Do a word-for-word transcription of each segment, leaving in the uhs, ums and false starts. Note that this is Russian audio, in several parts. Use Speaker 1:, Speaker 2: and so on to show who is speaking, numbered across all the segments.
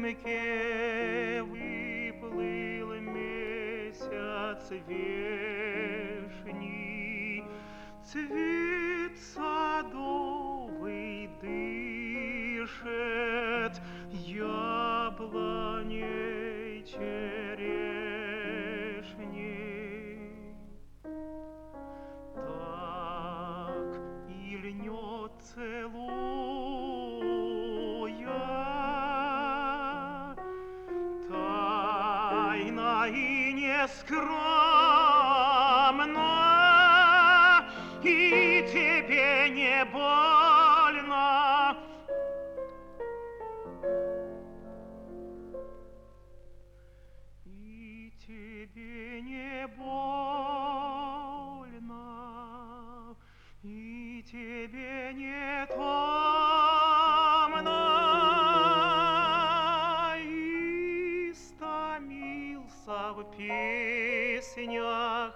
Speaker 1: дымке выплыл месяц вешний, цвет садовый дышит яблоней черешней. Так и льнет целуя, тайно и нескромно, и тебе не больно. И тебе не больно, и тебе не томно, истомился в песнях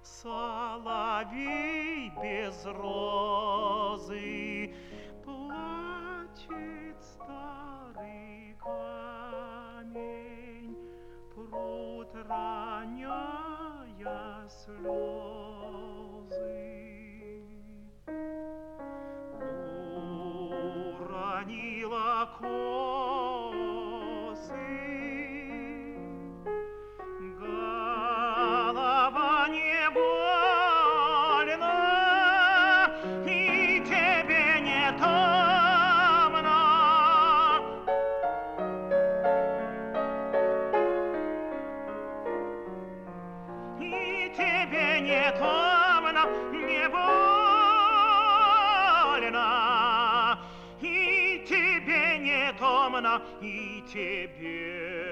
Speaker 1: соловей без розы, плачет старый камень, пруд роняя слезы. Уронила косы, голова не больно, и тебе не томно. И тебе не томно, не больно, и тебе не томно, и тебе